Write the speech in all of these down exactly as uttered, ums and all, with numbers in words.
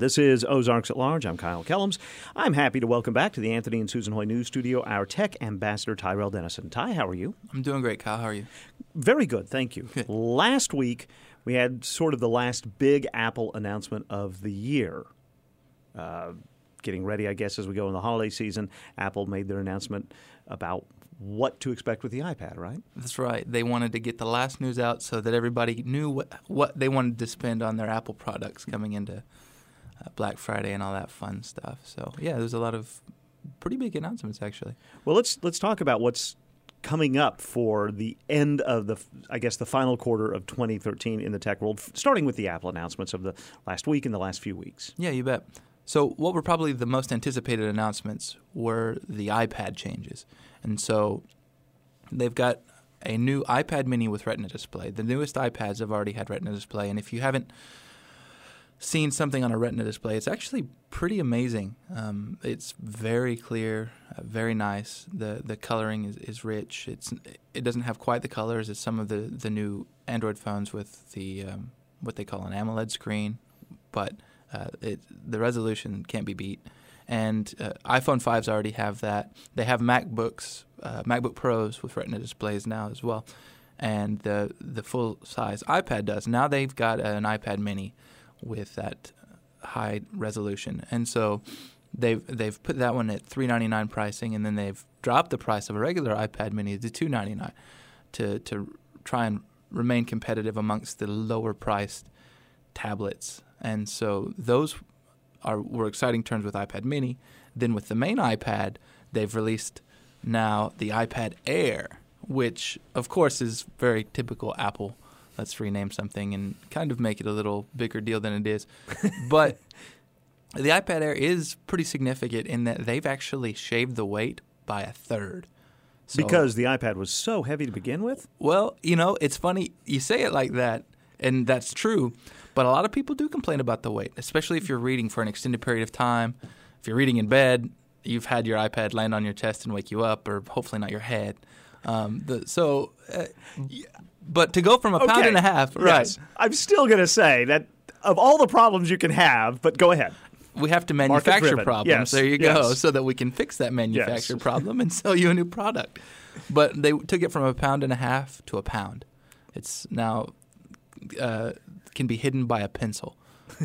This is Ozarks at Large. I'm Kyle Kellums. I'm happy to welcome back to the Anthony and Susan Hoy News Studio our tech ambassador, Tyrell Dennison. Ty, how are you? I'm doing great, Kyle. How are you? Very good, thank you. Good. Last week, we had sort of the last big Apple announcement of the year. Uh, getting ready, I guess, as we go in the holiday season, Apple made their announcement about what to expect with the iPad, right? That's right. They wanted to get the last news out so that everybody knew what, what they wanted to spend on their Apple products coming into uh, Black Friday and all that fun stuff. So, yeah, there's a lot of pretty big announcements, actually. Well, let's let's talk about what's coming up for the end of the, I guess, the final quarter of twenty thirteen in the tech world, starting with the Apple announcements of the last week and the last few weeks. Yeah, you bet. So what were probably the most anticipated announcements were the iPad changes. And so they've got a new iPad mini with Retina display. The newest iPads have already had Retina display. And if you haven't seen something on a Retina display, it's actually pretty amazing. Um, it's very clear, uh, very nice. The the coloring is, is rich. It's It doesn't have quite the colors as some of the, the new Android phones with the um, what they call an AMOLED screen. But uh, it, the resolution can't be beat. And uh, iPhone fives already have that. They have MacBooks, uh, MacBook Pros with Retina displays now as well. And the the full-size iPad does. Now they've got an iPad mini with that high resolution. And so they've they've put that one at three hundred ninety-nine dollars pricing, and then they've dropped the price of a regular iPad mini to two hundred ninety-nine dollars to, to try and remain competitive amongst the lower-priced tablets. And so those are were exciting terms with iPad mini. Then with the main iPad, they've released now the iPad Air, which, of course, is very typical Apple. Let's rename something and kind of make it a little bigger deal than it is. But the iPad Air is pretty significant in that they've actually shaved the weight by a third. So, because the iPad was so heavy to begin with? Well, you know, it's funny. You say it like that, and that's true. But a lot of people do complain about the weight, especially if you're reading for an extended period of time. If you're reading in bed, you've had your iPad land on your chest and wake you up, or hopefully not your head. Um, the, so, uh, but to go from a okay. pound and a half, right? Yes. I'm still going to say that of all the problems you can have, but go ahead. We have to manufacture problems. Yes. There you yes. go, so that we can fix that manufactured yes. problem and sell you a new product. But they took it from a pound and a half to a pound. It's now uh, can be hidden by a pencil.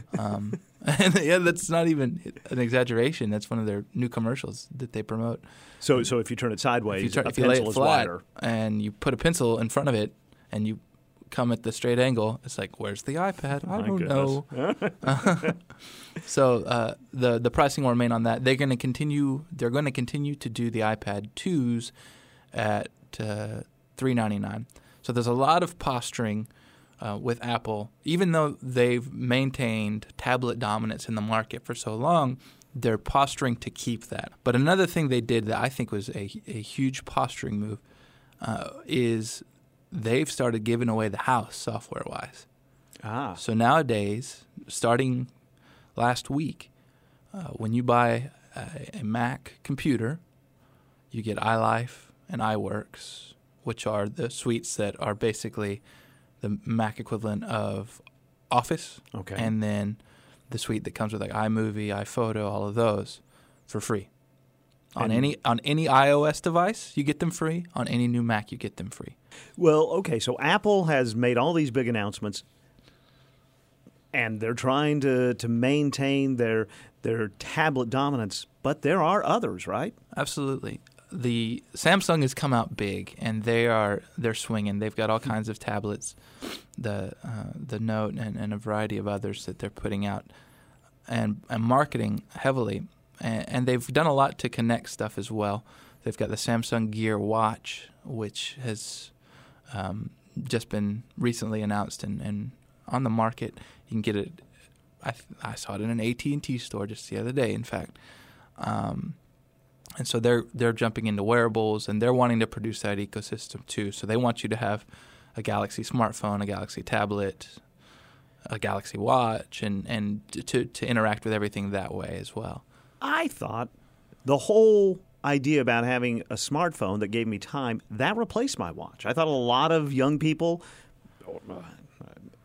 Um, and yeah, that's not even an exaggeration. That's one of their new commercials that they promote. So, so if you turn it sideways, if you, turn, a if you lay pencil it is flat wider, and you put a pencil in front of it, and you come at the straight angle, it's like, where's the iPad? I My don't goodness. know. So uh, the the pricing will remain on that. They're going to continue. They're going to continue to do the iPad twos at uh, three hundred ninety-nine dollars. So there's a lot of posturing uh, with Apple, even though they've maintained tablet dominance in the market for so long. They're posturing to keep that. But another thing they did that I think was a, a huge posturing move uh, is they've started giving away the house software-wise. Ah. So nowadays, starting last week, uh, when you buy a, a Mac computer, you get iLife and iWorks, which are the suites that are basically the Mac equivalent of Office. Okay. And then the suite that comes with like iMovie, iPhoto, all of those for free. On And any on any iOS device, you get them free. On any new Mac, you get them free. Well, okay, so Apple has made all these big announcements, and they're trying to, to maintain their their tablet dominance, but there are others, right? Absolutely. The Samsung has come out big, and they are they're swinging. They've got all kinds of tablets, the uh, the Note, and, and a variety of others that they're putting out, and, and marketing heavily. And, and they've done a lot to connect stuff as well. They've got the Samsung Gear Watch, which has um, just been recently announced and, and on the market. You can get it. I, I saw it in an A T and T store just the other day, in fact. Um, and so they're they're jumping into wearables, and they're wanting to produce that ecosystem too. So they want you to have a Galaxy smartphone, a Galaxy tablet, a Galaxy Watch, and, and to, to interact with everything that way as well. I thought the whole idea about having a smartphone that gave me time, that replaced my watch. I thought a lot of young people,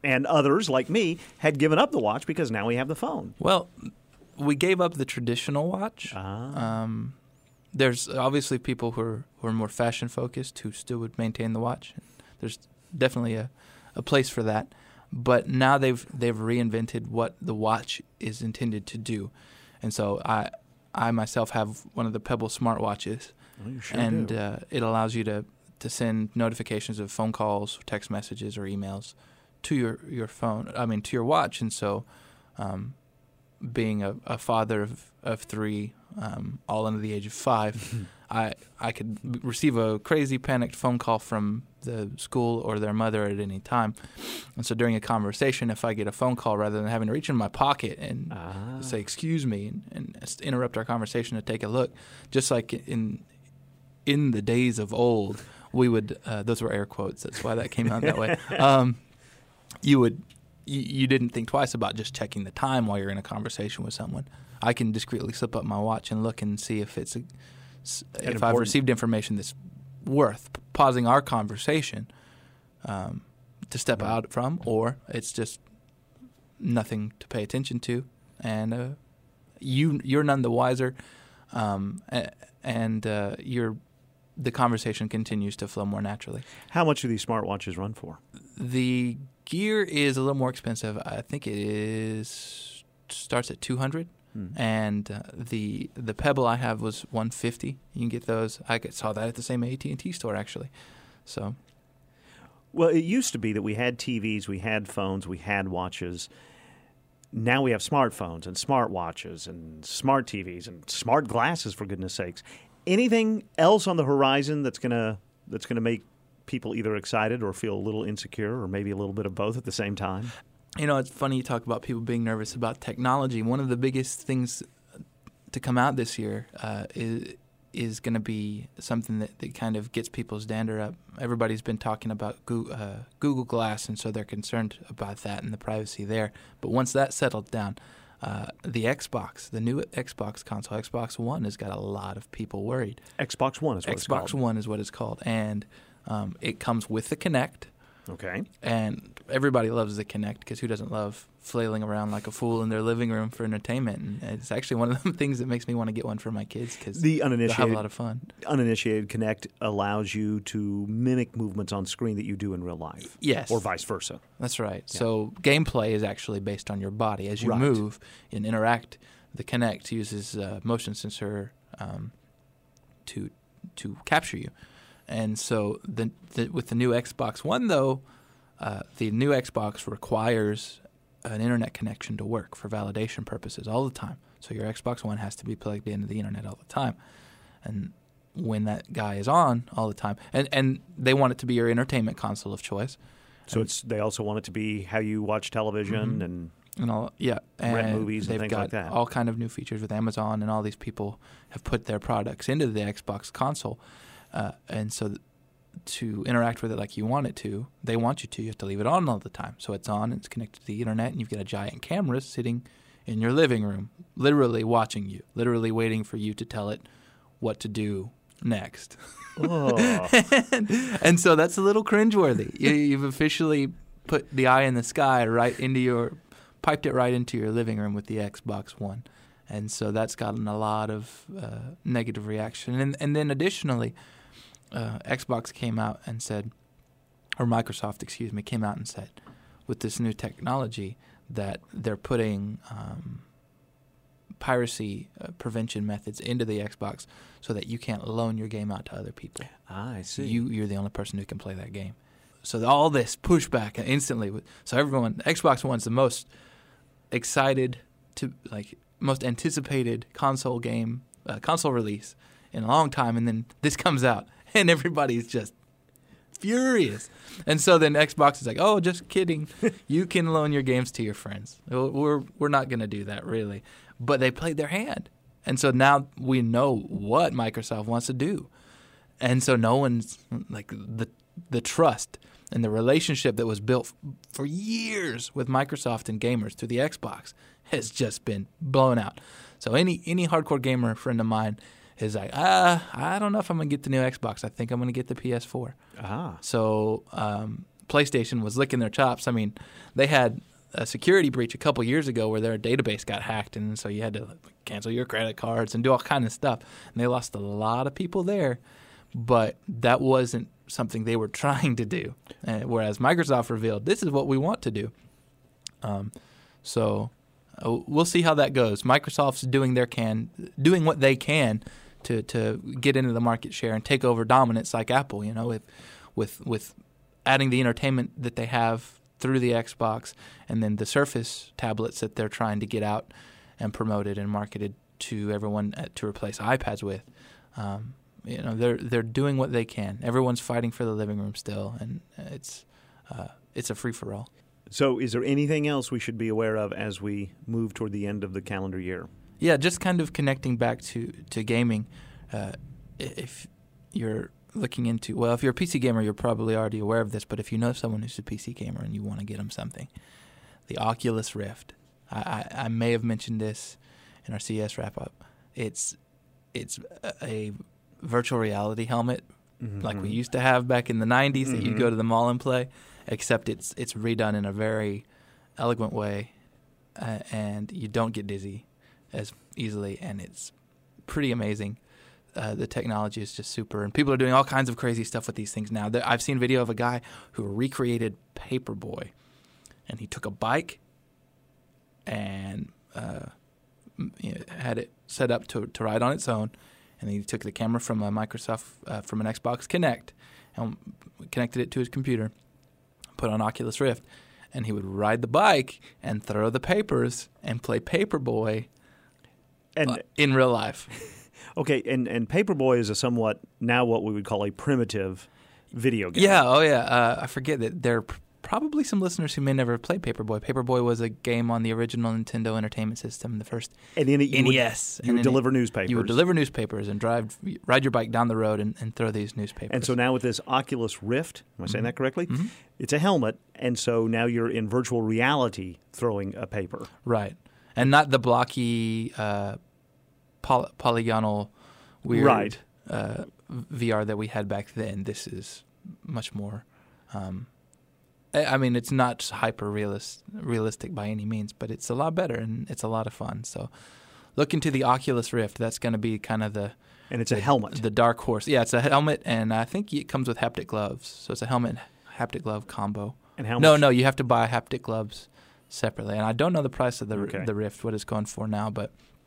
And others, like me, had given up the watch because now we have the phone. Well, we gave up the traditional watch. Ah. Um, there's obviously people who are, who are more fashion-focused who still would maintain the watch. There's definitely a, a place for that. But now they've they've reinvented what the watch is intended to do. And so I I myself have one of the Pebble smartwatches. Oh, you sure and do. Uh, it allows you to, to send notifications of phone calls, text messages, or emails to your, your phone, I mean, to your watch. And so um, being a, a father of, of three, um, all under the age of five, I I could receive a crazy panicked phone call from the school or their mother at any time. And so during a conversation, if I get a phone call, rather than having to reach in my pocket and Ah. say, excuse me, and, and interrupt our conversation to take a look, just like in in the days of old, we would, uh, those were air quotes, that's why that came out that way, um, you would, you, you didn't think twice about just checking the time while you're in a conversation with someone. I can discreetly slip up my watch and look and see if it's a, if important. I've received information that's worth pausing our conversation um, to step Right. out from, or it's just nothing to pay attention to, and uh, you you're none the wiser, um, and uh, you're the conversation continues to flow more naturally. How much do these smartwatches run for? The gear is a little more expensive. I think it is starts at two hundred. Hmm. And uh, the the Pebble I have was one fifty. You can get those. I saw that at the same A T and T store actually. So, Well, it used to be that we had T Vs, we had phones, we had watches. Now we have smartphones and smartwatches and smart T Vs and smart glasses, for goodness sakes. Anything else on the horizon that's gonna that's gonna make people either excited or feel a little insecure, or maybe a little bit of both at the same time? you know, it's funny you talk about people being nervous about technology. One of the biggest things to come out this year uh, is is going to be something that, that kind of gets people's dander up. Everybody's been talking about Google, uh, Google Glass, and so they're concerned about that and the privacy there. But once that settled down, uh, the Xbox, the new Xbox console, Xbox One, has got a lot of people worried. Xbox One is what it's Xbox called. One is what it's called, and um, it comes with the Kinect. Okay. And everybody loves the Kinect because who doesn't love flailing around like a fool in their living room for entertainment? And it's actually one of the things that makes me want to get one for my kids because The they'll have a uninitiated lot of fun. uninitiated Kinect allows you to mimic movements on screen that you do in real life. Yes. Or vice versa. That's right. Yeah. So gameplay is actually based on your body. As you Right. move and interact, the Kinect uses uh, motion sensor um, to to capture you. And so the, the, with the new Xbox One, though, uh, the new Xbox requires an internet connection to work for validation purposes all the time. So your Xbox One has to be plugged into the internet all the time. And when that guy is on all the time, and, and they want it to be your entertainment console of choice. So And- it's they also want it to be how you watch television Mhm. and And all, yeah, and Rent movies and they've things got like that. all kind of new features with Amazon, and all these people have put their products into the Xbox console, uh, and so th- to interact with it like you want it to, they want you to. You have to leave it on all the time, so it's on. It's connected to the internet, and you've got a giant camera sitting in your living room, literally watching you, literally waiting for you to tell it what to do next. oh. and, and so that's a little cringeworthy. You, you've officially put the eye in the sky right into your, piped it right into your living room with the Xbox One. And so that's gotten a lot of uh, negative reaction. And, and then additionally, uh, Xbox came out and said, or Microsoft, excuse me, came out and said, with this new technology, that they're putting um, piracy uh, prevention methods into the Xbox so that you can't loan your game out to other people. Ah, I see. You, you're the only person who can play that game. So all this pushback instantly. So everyone, Xbox One's the most excited to, like, most anticipated console game, uh, console release in a long time, and then this comes out, and everybody's just furious. And so then Xbox is like, "Oh, just kidding. You can loan your games to your friends. We're we're not going to do that, really." But they played their hand, and so now we know what Microsoft wants to do, and so no one's like the the trust and the relationship that was built f- for years with Microsoft and gamers through the Xbox has just been blown out. So any any hardcore gamer friend of mine is like, ah, I don't know if I'm going to get the new Xbox. I think I'm going to get the P S four. Ah. So um, PlayStation was licking their chops. I mean, they had a security breach a couple years ago where their database got hacked, and so you had to cancel your credit cards and do all kind of stuff. And they lost a lot of people there, but that wasn't something they were trying to do. Uh, whereas Microsoft revealed, this is what we want to do. Um, so uh, we'll see how that goes. Microsoft's doing their can, doing what they can to to get into the market share and take over dominance like Apple. You know, with with with adding the entertainment that they have through the Xbox, and then the Surface tablets that they're trying to get out and promoted and marketed to everyone uh, to replace iPads with. Um, you know, they're they're doing what they can. Everyone's fighting for the living room still, and it's uh, it's a free for all. So, is there anything else we should be aware of as we move toward the end of the calendar year? Yeah, just kind of connecting back to to gaming. Uh, if you're looking into, well, if you're a P C gamer, you're probably already aware of this, but if you know someone who's a P C gamer and you want to get them something, the Oculus Rift. I, I, I may have mentioned this in our C E S wrap-up. It's it's a, a virtual reality helmet mm-hmm. like we used to have back in the nineties mm-hmm. that you'd go to the mall and play, except it's it's redone in a very elegant way, uh, and you don't get dizzy as easily, and it's pretty amazing. Uh, the technology is just super, and people are doing all kinds of crazy stuff with these things now. There, I've seen video of a guy who recreated Paperboy, and he took a bike and uh, you know, had it set up to to ride on its own, and then he took the camera from a Microsoft uh, from an Xbox Kinect and connected it to his computer, put on Oculus Rift, and he would ride the bike and throw the papers and play Paperboy and uh, in real life. Okay, and, and Paperboy is a somewhat, now what we would call a primitive video game. Yeah, oh yeah. Uh, I forget that there are pr- probably some listeners who may never have played Paperboy. Paperboy was a game on the original Nintendo Entertainment System, the first and in it you N E S. Would, you would deliver it, newspapers. You would deliver newspapers and drive, ride your bike down the road and, and throw these newspapers. And so now with this Oculus Rift, am I saying mm-hmm. that correctly? Mm-hmm. It's a helmet, and so now you're in virtual reality throwing a paper. Right. And not the blocky uh, poly- polygonal weird right. uh, V R that we had back then. This is much more. Um, I mean, it's not hyper realist, realistic by any means, but it's a lot better and it's a lot of fun. So, look into the Oculus Rift. That's going to be kind of the and it's the, a helmet, the dark horse. Yeah, it's a helmet, and I think it comes with haptic gloves. So it's a helmet haptic glove combo. And how no, much? no, you have to buy haptic gloves separately. And I don't know the price of the okay. the Rift, what it's going for now, but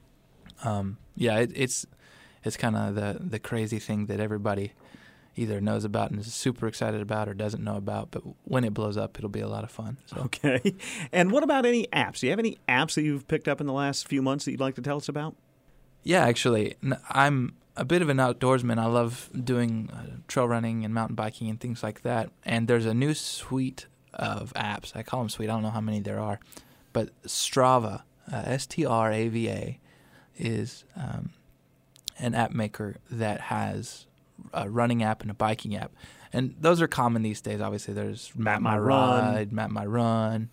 um, yeah, it, it's. It's kind of the, the crazy thing that everybody either knows about and is super excited about or doesn't know about. But when it blows up, it'll be a lot of fun. So. Okay. And what about any apps? Do you have any apps that you've picked up in the last few months that you'd like to tell us about? Yeah, actually. I'm a bit of an outdoorsman. I love doing uh, trail running and mountain biking and things like that. And there's a new suite of apps. I call them suite. I don't know how many there are. But Strava, uh, S T R A V A, is... Um, an app maker that has a running app and a biking app. And those are common these days. Obviously, there's Map My, My Ride, Map My Run.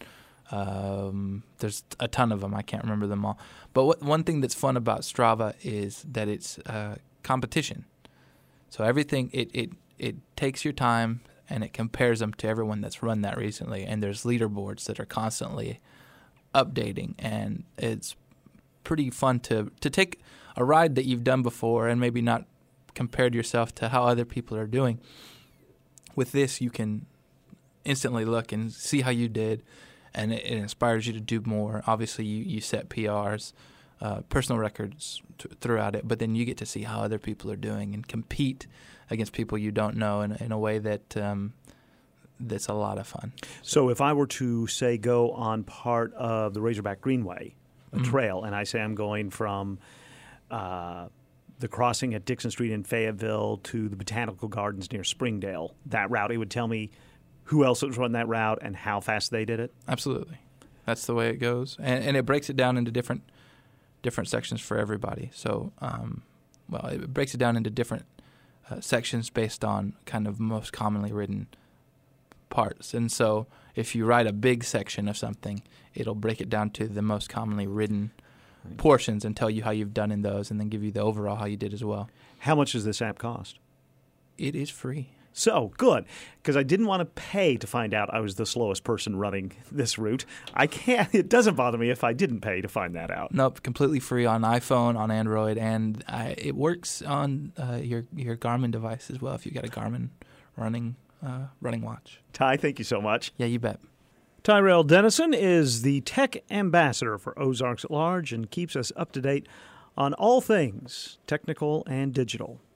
Um, there's a ton of them. I can't remember them all. But what, one thing that's fun about Strava is that it's uh, competition. So everything, it, it, it takes your time and it compares them to everyone that's run that recently. And there's leaderboards that are constantly updating. And it's pretty fun to, to take a ride that you've done before and maybe not compared yourself to how other people are doing. With this, you can instantly look and see how you did, and it, it inspires you to do more. Obviously, you, you set P Rs, uh, personal records t- throughout it, but then you get to see how other people are doing and compete against people you don't know in, in a way that um, that's a lot of fun. So if I were to, say, go on part of the Razorback Greenway, a mm-hmm. trail, and I say I'm going from Uh, the crossing at Dixon Street in Fayetteville to the Botanical Gardens near Springdale, that route, it would tell me who else was running that route and how fast they did it? Absolutely. That's the way it goes. And, and it breaks it down into different different sections for everybody. So, um, well, it breaks it down into different uh, sections based on kind of most commonly ridden parts. And so if you ride a big section of something, it'll break it down to the most commonly ridden portions and tell you how you've done in those and then give you the overall how you did as well. How much does this app cost? It is free. So, good, because I didn't want to pay to find out I was the slowest person running this route. I can't. It doesn't bother me if I didn't pay to find that out. Nope, completely free on iPhone, on Android, and I, it works on uh, your your Garmin device as well if you got a Garmin running uh, running watch. Ty, thank you so much. Yeah, you bet. Tyrell Dennison is the tech ambassador for Ozarks at Large and keeps us up to date on all things technical and digital.